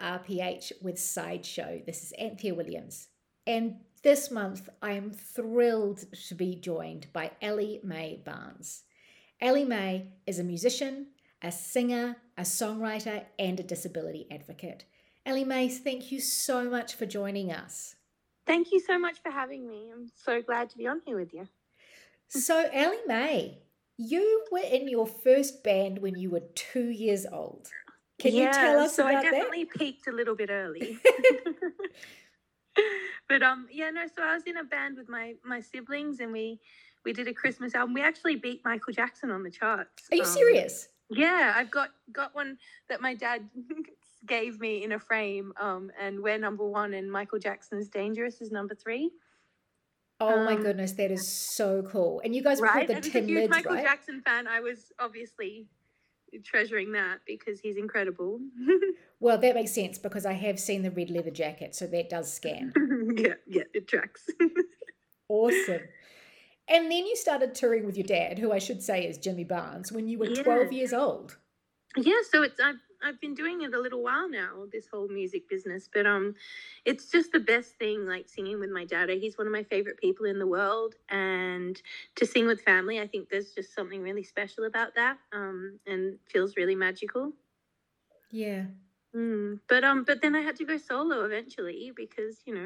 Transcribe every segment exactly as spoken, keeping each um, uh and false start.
R P H with Sideshow. This is Anthea Williams. And this month, I am thrilled to be joined by Ellie Mae Barnes. Ellie Mae is a musician, a singer, a songwriter, and a disability advocate. Ellie Mae, thank you so much for joining us. Thank you so much for having me. I'm so glad to be on here with you. So, Ellie Mae, you were in your first band when you were two years old. Can yeah, you tell us so about I definitely that? peaked a little bit early. But um, yeah, no. So I was in a band with my my siblings, and we we did a Christmas album. We actually beat Michael Jackson on the charts. Are you um, serious? Yeah, I've got got one that my dad gave me in a frame. Um, and we're number one, and Michael Jackson's "Dangerous" is number three. Oh my Um, goodness, that is so cool. And you guys were right, called the and as a Tin huge Lids, Michael right? Jackson fan, I was obviously treasuring that because he's incredible. Well, that makes sense because I have seen the red leather jacket, so that does scan. yeah, yeah, it tracks. Awesome. And then you started touring with your dad, who I should say is Jimmy Barnes, when you were Yeah. twelve years old. Yeah, so it's I've I've been doing it a little while now, this whole music business, but um it's just the best thing, like singing with my dad. He's one of my favorite people in the world, and to sing with family, I think there's just something really special about that, um and feels really magical. Yeah. Mm. But um but then I had to go solo eventually because, you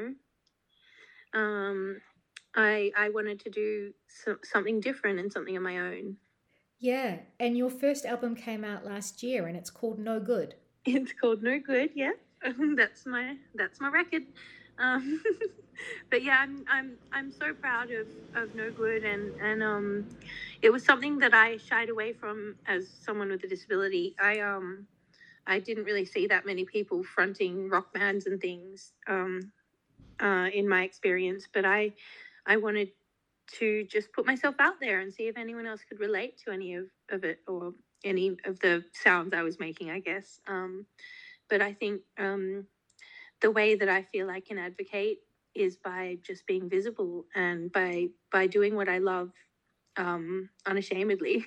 know, um I I wanted to do so, something different and something of my own. Yeah. And your first album came out last year and it's called No Good. It's called No Good, yeah. that's my that's my record. Um, but yeah, I'm I'm I'm so proud of, of No Good, and and um, it was something that I shied away from as someone with a disability. I um I didn't really see that many people fronting rock bands and things um uh in my experience, but I I wanted to just put myself out there and see if anyone else could relate to any of, of it, or any of the sounds I was making, I guess. Um, but I think um, the way that I feel I can advocate is by just being visible and by by doing what I love um, unashamedly.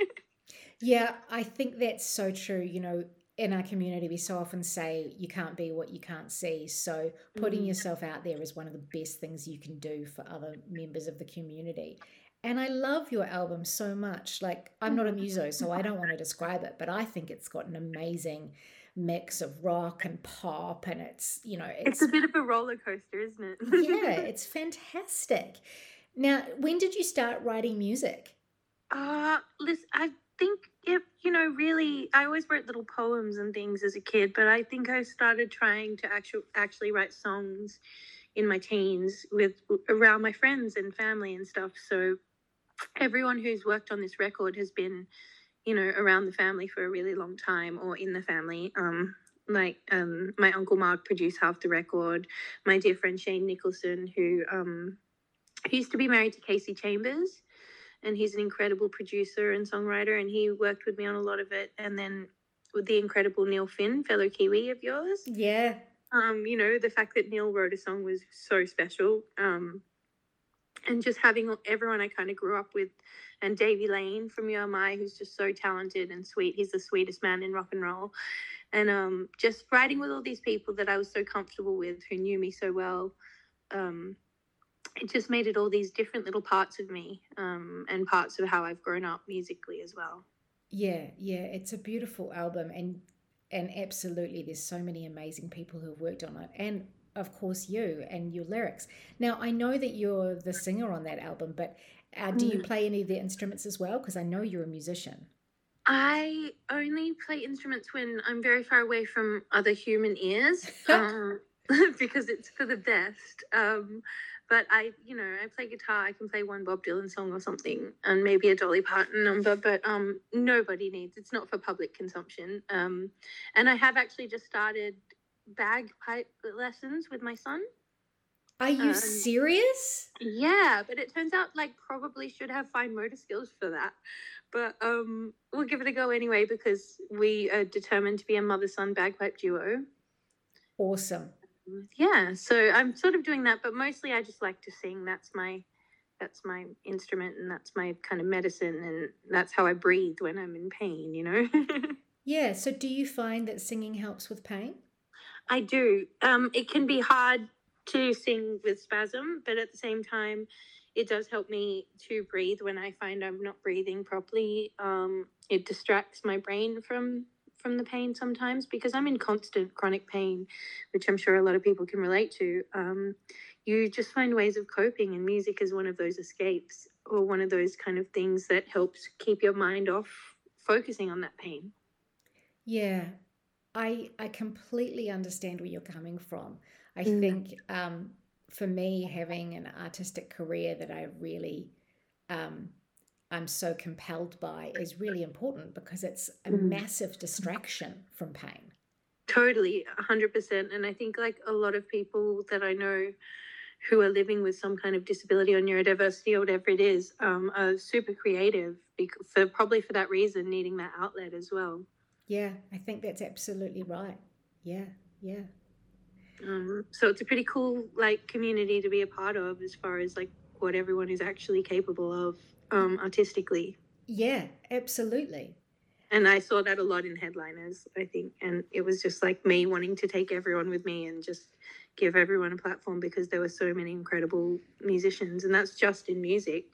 Yeah, I think that's so true. You know, in our community, we so often say you can't be what you can't see. So putting Mm. yourself out there is one of the best things you can do for other members of the community. And I love your album so much. Like, I'm not a muso, so I don't want to describe it, but I think it's got an amazing mix of rock and pop, and it's, you know, It's it's, a bit of a roller coaster, isn't it? yeah, it's fantastic. Now, when did you start writing music? Uh, listen, I think it, you know, really, I always wrote little poems and things as a kid, but I think I started trying to actually actually write songs in my teens with around my friends and family and stuff. So everyone who's worked on this record has been, you know, around the family for a really long time, or in the family. Um, like um, my uncle Mark produced half the record. My dear friend Shane Nicholson, who um, who used to be married to Casey Chambers, and he's an incredible producer and songwriter, and he worked with me on a lot of it. And then with the incredible Neil Finn, fellow Kiwi of yours. Yeah. Um, you know, the fact that Neil wrote a song was so special. Um, and just having everyone I kind of grew up with, and Davey Lane from U M I, who's just so talented and sweet. He's the sweetest man in rock and roll. And um, just writing with all these people that I was so comfortable with, who knew me so well, um, it just made it all these different little parts of me, um, and parts of how I've grown up musically as well. Yeah, yeah, it's a beautiful album, and and absolutely there's so many amazing people who have worked on it, and of course you and your lyrics. Now, I know that you're the singer on that album, but uh, do you Mm. play any of the instruments as well? Because I know you're a musician. I only play instruments when I'm very far away from other human ears, um, because it's for the best. Um, but I, you know, I play guitar. I can play one Bob Dylan song or something, and maybe a Dolly Parton number. But um, nobody needs. It's not for public consumption. Um, and I have actually just started bagpipe lessons with my son. Are you Um, serious? Yeah, but it turns out like probably should have fine motor skills for that. But um, we'll give it a go anyway, because we are determined to be a mother-son bagpipe duo. Awesome. Yeah, so I'm sort of doing that, but mostly I just like to sing. That's my that's my instrument, and that's my kind of medicine, and that's how I breathe when I'm in pain, you know. Yeah, so do you find that singing helps with pain? I do. Um, it can be hard to sing with spasm, but at the same time, it does help me to breathe when I find I'm not breathing properly. Um, it distracts my brain from from the pain sometimes because I'm in constant chronic pain, which I'm sure a lot of people can relate to. Um, you just find ways of coping, and music is one of those escapes or one of those kind of things that helps keep your mind off focusing on that pain. Yeah, I I completely understand where you're coming from. I mm. think um, for me, having an artistic career that I really um, I'm so compelled by is really important because it's a mm. massive distraction from pain. Totally, one hundred percent. And I think like a lot of people that I know who are living with some kind of disability or neurodiversity or whatever it is um, are super creative because for probably for that reason, needing that outlet as well. Yeah, I think that's absolutely right. Yeah, yeah. Um, so it's a pretty cool like community to be a part of as far as like what everyone is actually capable of um, artistically. Yeah, absolutely. And I saw that a lot in Headliners, I think. And it was just like me wanting to take everyone with me and just give everyone a platform because there were so many incredible musicians. And that's just in music.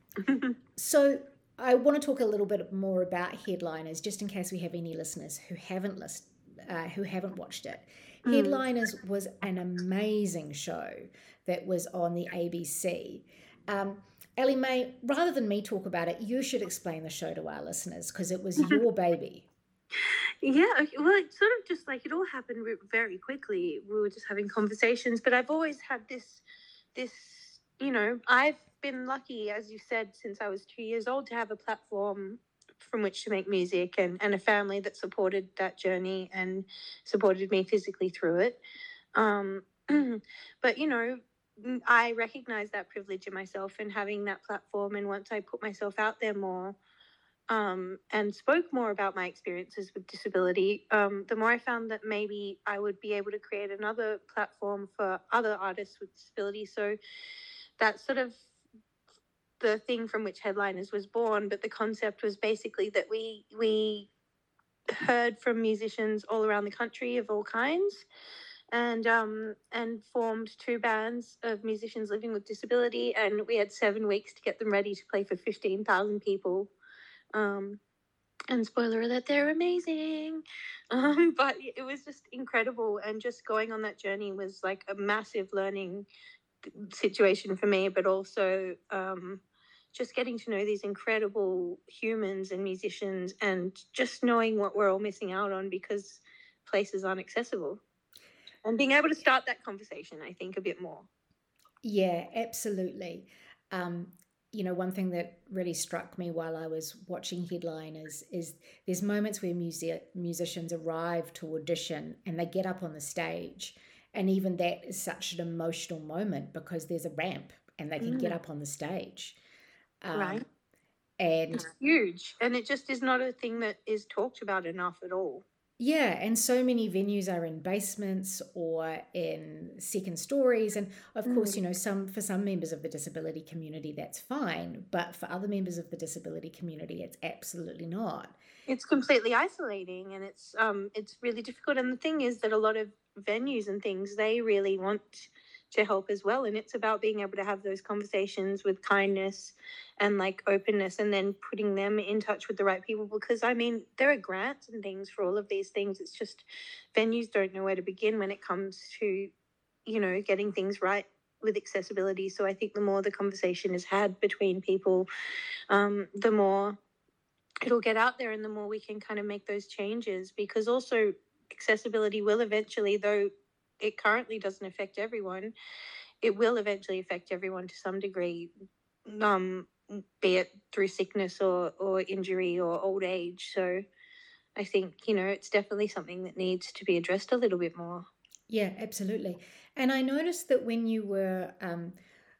So I want to talk a little bit more about Headliners, just in case we have any listeners who haven't list, uh, who haven't watched it. Mm. Headliners was an amazing show that was on the A B C. Um, Ellie Mae, rather than me talk about it, you should explain the show to our listeners because it was your baby. Yeah, well, it sort of just like it all happened very quickly. We were just having conversations, but I've always had this, this, you know, I've been lucky, as you said, since I was two years old to have a platform from which to make music and, and a family that supported that journey and supported me physically through it. Um, but, you know, I recognize that privilege in myself and having that platform. And once I put myself out there more um, and spoke more about my experiences with disability, um, the more I found that maybe I would be able to create another platform for other artists with disability. So that's sort of the thing from which Headliners was born. But the concept was basically that we we heard from musicians all around the country of all kinds. And um, and formed two bands of musicians living with disability, and we had seven weeks to get them ready to play for fifteen thousand people. Um, and spoiler alert, they're amazing. Um, but it was just incredible, and just going on that journey was like a massive learning situation for me, but also um, just getting to know these incredible humans and musicians, and just knowing what we're all missing out on because places aren't accessible. And being able to start that conversation, I think, a bit more. Yeah, absolutely. Um, you know, one thing that really struck me while I was watching Headliners is there's moments where music musicians arrive to audition and they get up on the stage. And even that is such an emotional moment because there's a ramp and they can mm. get up on the stage. Um, right. And it's huge. And it just is not a thing that is talked about enough at all. Yeah, and so many venues are in basements or in second stories. And of mm. course, you know, some for some members of the disability community, that's fine. But for other members of the disability community, it's absolutely not. It's completely isolating, and it's um it's really difficult. And the thing is that a lot of venues and things, they really want to help as well. And it's about being able to have those conversations with kindness and like openness, and then putting them in touch with the right people. Because I mean, there are grants and things for all of these things. It's just venues don't know where to begin when it comes to, you know, getting things right with accessibility. So I think the more the conversation is had between people, um, the more it'll get out there and the more we can kind of make those changes. Because also accessibility will eventually, though it currently doesn't affect everyone, it will eventually affect everyone to some degree, um, be it through sickness or, or injury or old age. So I think, you know, it's definitely something that needs to be addressed a little bit more. Yeah, absolutely. And I noticed that when you were um,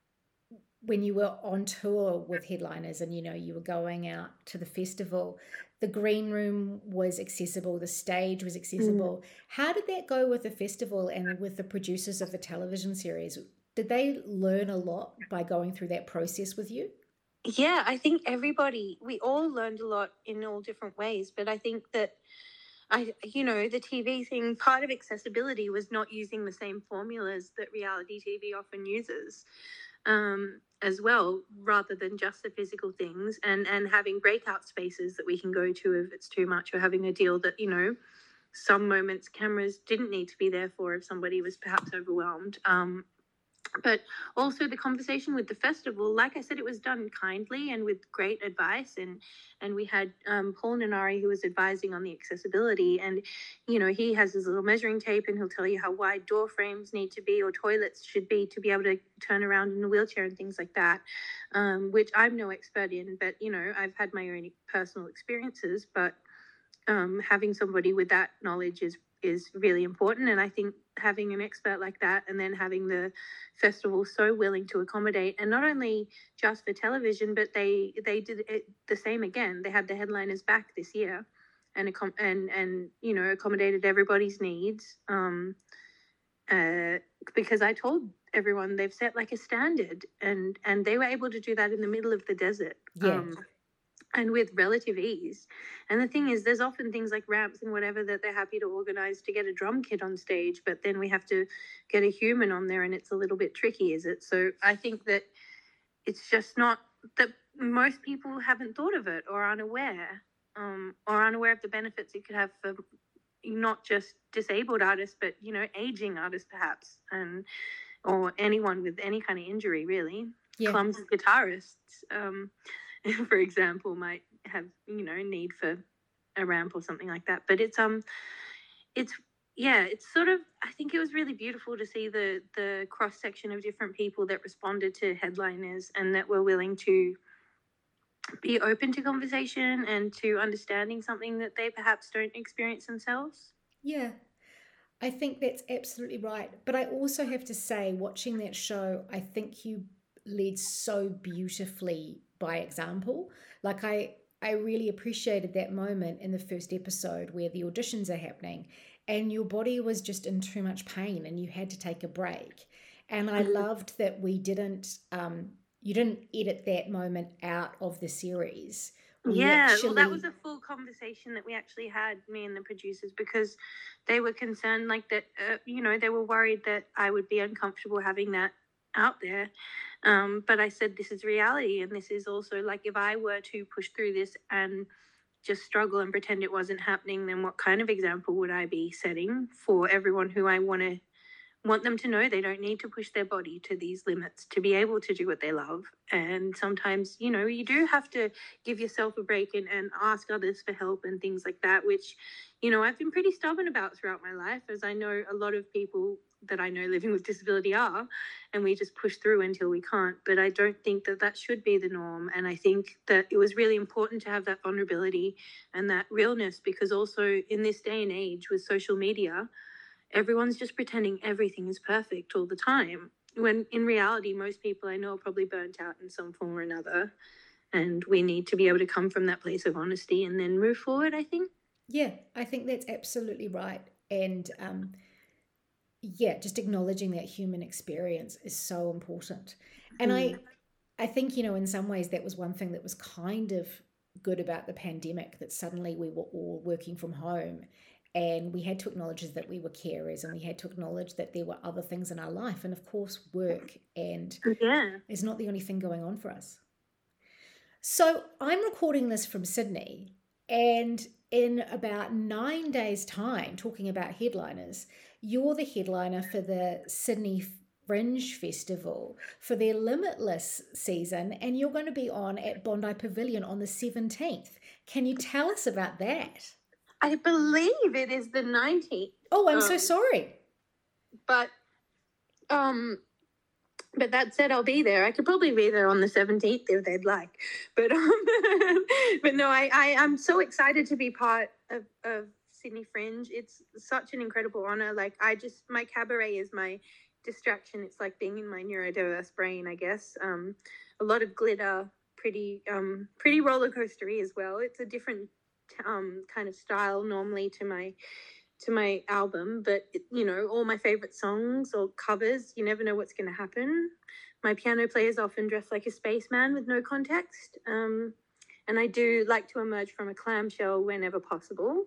when you were on tour with Headliners and, you know, you were going out to the festival, the green room was accessible, the stage was accessible. Mm. How did that go with the festival and with the producers of the television series? Did they learn a lot by going through that process with you? Yeah, I think everybody, we all learned a lot in all different ways. But I think that I, you know, the T V thing, part of accessibility was not using the same formulas that reality T V often uses, um, as well, rather than just the physical things, and, and having breakout spaces that we can go to if it's too much, or having a deal that, you know, some moments cameras didn't need to be there for if somebody was perhaps overwhelmed. Um, but also the conversation with the festival, like I said, it was done kindly and with great advice, and and we had um, Paul Nanari, who was advising on the accessibility, and you know, he has his little measuring tape and he'll tell you how wide door frames need to be or toilets should be to be able to turn around in a wheelchair and things like that, um, which I'm no expert in, but you know, I've had my own personal experiences, but um, having somebody with that knowledge is is really important. And I think having an expert like that, and then having the festival so willing to accommodate, and not only just for television, but they they did it the same again. They had the headliners back this year, and and and you know, accommodated everybody's needs. Um, uh, because I told everyone they've set like a standard, and and they were able to do that in the middle of the desert. Yeah. Um, and with relative ease. And the thing is, there's often things like ramps and whatever that they're happy to organize to get a drum kit on stage, but then we have to get a human on there and it's a little bit tricky, is it? So I think that it's just not that most people haven't thought of it, or aren't aware, um, or unaware of the benefits it could have for not just disabled artists, but, you know, aging artists perhaps, and or anyone with any kind of injury, really. Yeah. Clumsy guitarists, um, for example, might have, you know, need for a ramp or something like that. But it's um, it's yeah, it's sort of, I think it was really beautiful to see the the cross section of different people that responded to headliners and that were willing to be open to conversation and to understanding something that they perhaps don't experience themselves. Yeah. I think that's absolutely right. But I also have to say, watching that show, I think you led so beautifully by example. Like I, I really appreciated that moment in the first episode where the auditions are happening and your body was just in too much pain and you had to take a break. And I mm-hmm. loved that we didn't, um, you didn't edit that moment out of the series. We yeah, actually... well, that was a full conversation that we actually had, me and the producers, because they were concerned, like that, uh, you know, they were worried that I would be uncomfortable having that out there. Um, but I said, this is reality. And this is also like, if I were to push through this and just struggle and pretend it wasn't happening, then what kind of example would I be setting for everyone who I want to want them to know they don't need to push their body to these limits to be able to do what they love. And sometimes, you know, you do have to give yourself a break and, and ask others for help and things like that, which, you know, I've been pretty stubborn about throughout my life, as I know a lot of people that I know living with disability are, and we just push through until we can't. But I don't think that that should be the norm. And I think that it was really important to have that vulnerability and that realness, because also in this day and age with social media, everyone's just pretending everything is perfect all the time, when in reality, most people I know are probably burnt out in some form or another. And we need to be able to come from that place of honesty and then move forward, I think. Yeah, I think that's absolutely right. And um, yeah, just acknowledging that human experience is so important. And mm. I, I think, you know, in some ways that was one thing that was kind of good about the pandemic, that suddenly we were all working from home. And we had to acknowledge that we were carers, and we had to acknowledge that there were other things in our life. And of course, work and yeah. is not the only thing going on for us. So I'm recording this from Sydney, and in about nine days' time, talking about headliners, you're the headliner for the Sydney Fringe Festival for their Limitless season, and you're going to be on at Bondi Pavilion on the seventeenth. Can you tell us about that? I believe it is the nineteenth. Oh, I'm um, so sorry. But, um, but that said, I'll be there. I could probably be there on the seventeenth if they'd like. But, um, but no, I, I, I'm so excited to be part of, of Sydney Fringe. It's such an incredible honor. Like, I just, my cabaret is my distraction. It's like being in my neurodiverse brain, I guess. Um, a lot of glitter, pretty, um, pretty roller coastery as well. It's a different um kind of style normally to my to my album, but you know, all my favorite songs or covers, you never know what's going to happen. My piano players often dress like a spaceman with no context, um and I do like to emerge from a clamshell whenever possible.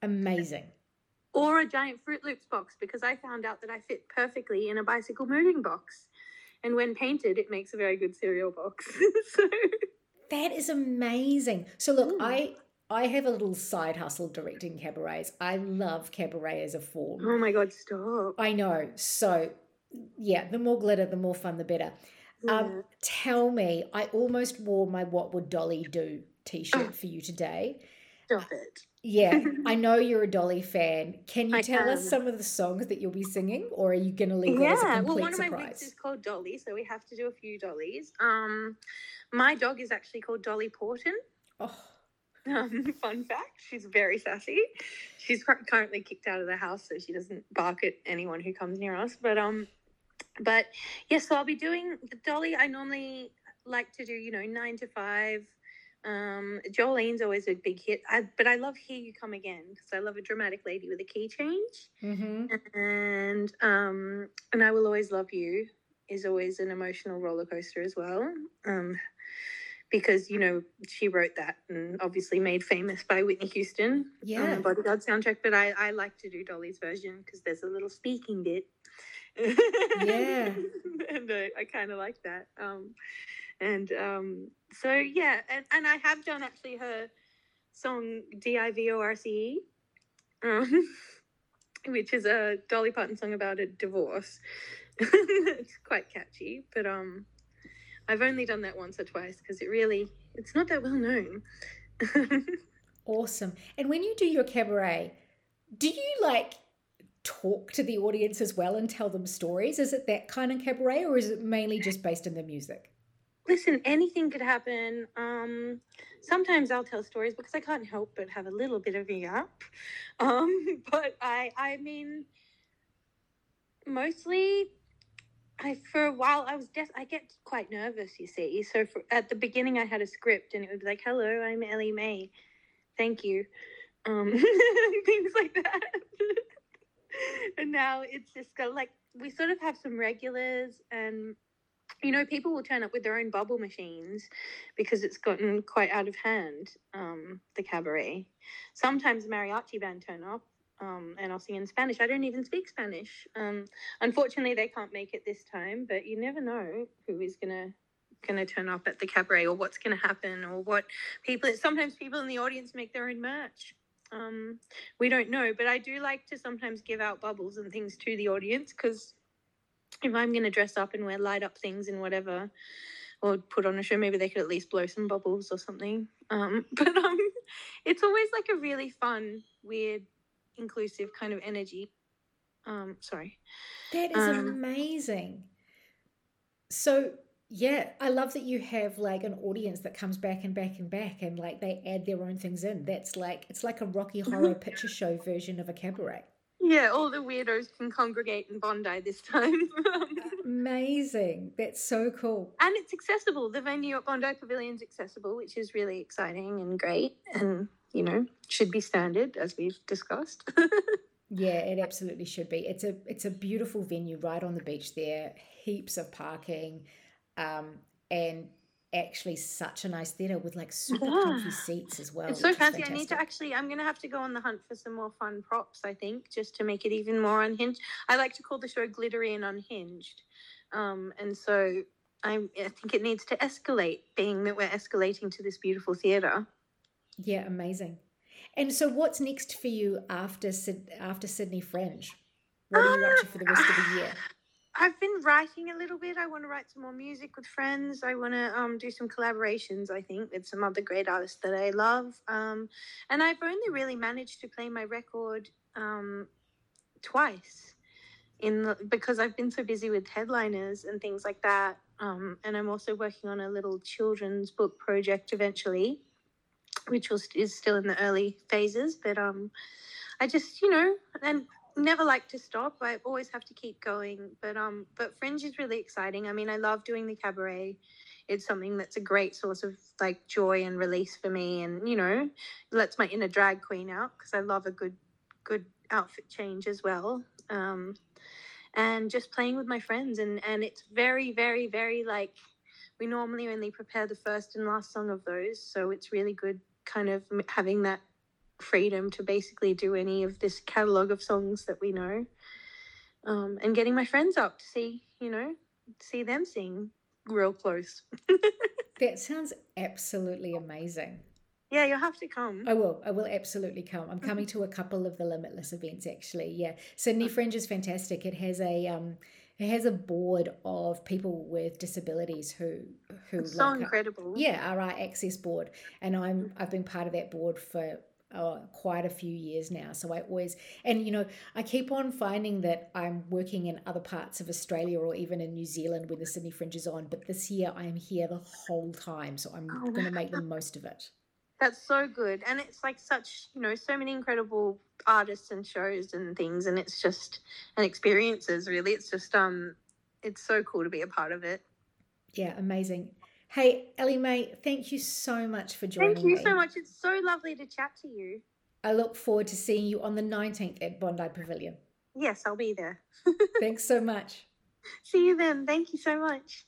Amazing. Or a giant Fruit Loops box, because I found out that I fit perfectly in a bicycle moving box. And when painted, it makes a very good cereal box. So That is amazing. So look, mm. I I have a little side hustle directing cabarets. I love cabaret as a form. Oh my God, stop. I know. So yeah, the more glitter, the more fun, the better. Yeah. Um, tell me, I almost wore my What Would Dolly Do t-shirt Oh, for you today. stop it. Yeah, I know you're a Dolly fan. Can you I tell us am. some of the songs that you'll be singing, or are you going to leave that as a Yeah, well, complete one of my surprise? wigs is called Dolly, so we have to do a few Dollys. Um, my dog is actually called Dolly Porton. Oh, Um, fun fact, she's very sassy. She's cur- currently kicked out of the house, so she doesn't bark at anyone who comes near us. But um, but yes, so I'll be doing the Dolly. I normally like to do, you know, nine to five. Um, Jolene's always a big hit. I, but I love Here You Come Again, because I love a dramatic lady with a key change. mm-hmm. And um, and I Will Always Love You is always an emotional roller coaster as well. Um, because, you know, she wrote that and obviously made famous by Whitney Houston Yeah. on the Bodyguard soundtrack. But I, I like to do Dolly's version because there's a little speaking bit. Yeah. And I, I kind of like that. Um, and um, so, yeah. And, and I have done actually her song D I V O R C E, um, which is a Dolly Parton song about a divorce. It's quite catchy, but um, I've only done that once or twice because it really, it's not that well known. Awesome. And when you do your cabaret, do you like talk to the audience as well and tell them stories? Is it that kind of cabaret, or is it mainly just based in the music? Listen, anything could happen. Um, sometimes I'll tell stories because I can't help but have a little bit of a yap. Um, but I, I mean, mostly, I for a while I was des- I get quite nervous, you see. So for, at the beginning, I had a script, and it would be like, "Hello, I'm Ellie Mae. Thank you," um, things like that. And now it's just got, like, we sort of have some regulars, and you know, people will turn up with their own bubble machines because it's gotten quite out of hand. Um, the cabaret. Sometimes the mariachi band turn up. Um, and I'll sing in Spanish. I don't even speak Spanish. Um, unfortunately, they can't make it this time. But you never know who is gonna gonna turn up at the cabaret, or what's gonna happen, or what people. Sometimes people in the audience make their own merch. Um, we don't know, but I do like to sometimes give out bubbles and things to the audience, because if I'm gonna dress up and wear light up things and whatever, or put on a show, maybe they could at least blow some bubbles or something. Um, but um, it's always like a really fun, weird, inclusive kind of energy. Um, sorry. That is Um, amazing. So yeah, I love that you have like an audience that comes back and back and back, and like they add their own things in. That's like, it's like a Rocky Horror Picture Show version of a cabaret. Yeah, all the weirdos can congregate in Bondi this time. Amazing. That's so cool. And it's accessible. The venue at Bondi Pavilion's accessible, which is really exciting and great, and, you know, should be standard, as we've discussed. Yeah, it absolutely should be. It's a it's a beautiful venue right on the beach there, heaps of parking, um, and actually such a nice theatre with like super Yeah. comfy seats as well. It's so which is fancy. I need to fantastic. actually, I'm going to have to go on the hunt for some more fun props, I think, just to make it even more unhinged. I like to call the show Glittery and Unhinged. Um, and so I'm, I think it needs to escalate, being that we're escalating to this beautiful theatre. Yeah, amazing. And so what's next for you after Syd- after Sydney Fringe? What are you up to for the rest of the year? I've been writing a little bit. I want to write some more music with friends. I want to um, do some collaborations, I think, with some other great artists that I love. Um, and I've only really managed to play my record um, twice in the, because I've been so busy with headliners and things like that. Um, and I'm also working on a little children's book project eventually, which was, is still in the early phases. But um, I just, you know, and never like to stop. I always have to keep going. But um, but Fringe is really exciting. I mean, I love doing the cabaret. It's something that's a great source of like joy and release for me, and, you know, lets my inner drag queen out, because I love a good good outfit change as well. Um, and just playing with my friends, and and it's very very very like, we normally only prepare the first and last song of those, so it's really good kind of having that freedom to basically do any of this catalogue of songs that we know. Um, and getting my friends up to see, you know, see them sing real close. That sounds absolutely amazing. Yeah, you'll have to come. I will. I will absolutely come. I'm coming to a couple of the Limitless events actually. Yeah, Sydney Fringe is fantastic. It has a um, it has a board of people with disabilities who who It's so like incredible. Yeah, R I Access board, and I'm I've been part of that board for uh, quite a few years now. So I always and you know I keep on finding that I'm working in other parts of Australia or even in New Zealand when the Sydney Fringe is on. But this year I am here the whole time, so I'm Oh, going to make the most of it. That's so good. And it's like such, you know, so many incredible artists and shows and things. And it's just, and experiences really. It's just, um, it's so cool to be a part of it. Yeah, amazing. Hey, Ellie Mae, thank you so much for joining me. Thank you so much. It's so lovely to chat to you. I look forward to seeing you on the nineteenth at Bondi Pavilion. Yes, I'll be there. Thanks so much. See you then. Thank you so much.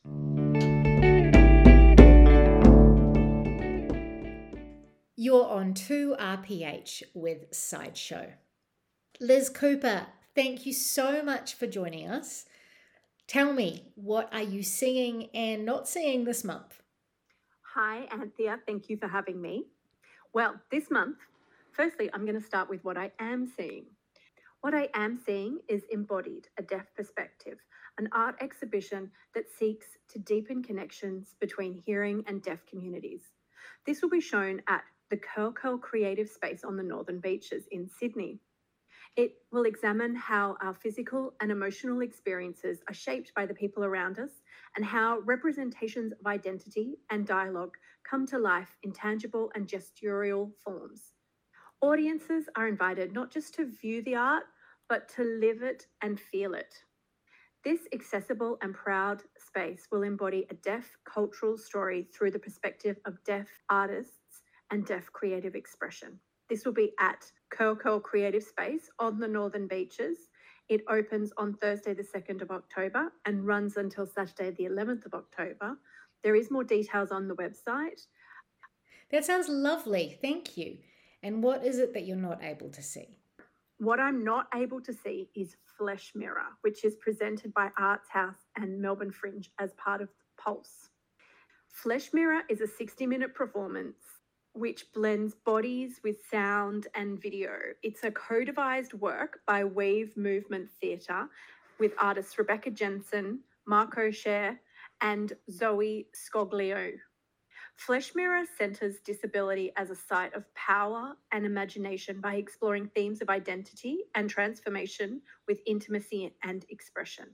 You're on two R P H with Sideshow. Liz Cooper, thank you so much for joining us. Tell me, what are you seeing and not seeing this month? Hi, Anthea. Thank you for having me. Well, this month, firstly, I'm going to start with what I am seeing. What I am seeing is Embodied, a Deaf Perspective, an art exhibition that seeks to deepen connections between hearing and deaf communities. This will be shown at the Curl Curl Creative Space on the Northern Beaches in Sydney. It will examine how our physical and emotional experiences are shaped by the people around us and how representations of identity and dialogue come to life in tangible and gestural forms. Audiences are invited not just to view the art, but to live it and feel it. This accessible and proud space will embody a deaf cultural story through the perspective of deaf artists and deaf creative expression. This will be at Curl Curl Creative Space on the Northern Beaches. It opens on Thursday the second of October and runs until Saturday the eleventh of October. There is more details on the website. That sounds lovely. Thank you. And what is it that you're not able to see? What I'm not able to see is Flesh Mirror, which is presented by Arts House and Melbourne Fringe as part of Pulse. Flesh Mirror is a sixty-minute performance which blends bodies with sound and video. It's a co-devised work by Wave Movement Theatre with artists Rebecca Jensen, Marco Scher, and Zoe Scoglio. Flesh Mirror centres disability as a site of power and imagination by exploring themes of identity and transformation with intimacy and expression.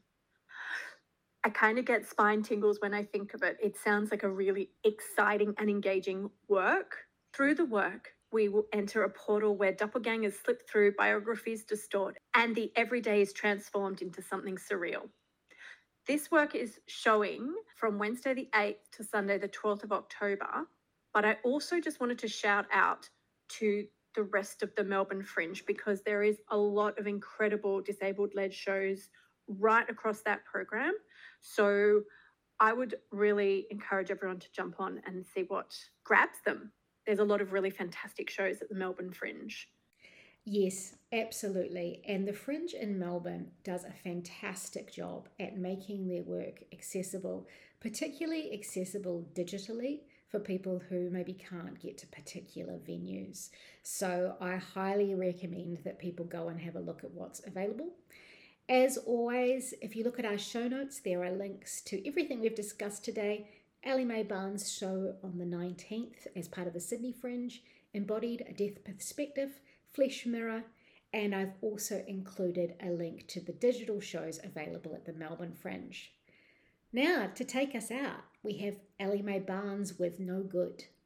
I kind of get spine tingles when I think of it. It sounds like a really exciting and engaging work. Through the work, we will enter a portal where doppelgangers slip through, biographies distort, and the everyday is transformed into something surreal. This work is showing from Wednesday the eighth to Sunday the twelfth of October, but I also just wanted to shout out to the rest of the Melbourne Fringe because there is a lot of incredible disabled-led shows right across that program. So I would really encourage everyone to jump on and see what grabs them. There's a lot of really fantastic shows at the Melbourne Fringe. Yes, absolutely. And the Fringe in Melbourne does a fantastic job at making their work accessible, particularly accessible digitally for people who maybe can't get to particular venues. So I highly recommend that people go and have a look at what's available. As always, if you look at our show notes, there are links to everything we've discussed today. Ellie Mae Barnes' show on the nineteenth as part of the Sydney Fringe, Embodied, a Deaf Perspective, Flesh Mirror, and I've also included a link to the digital shows available at the Melbourne Fringe. Now, to take us out, we have Ellie Mae Barnes with No Good.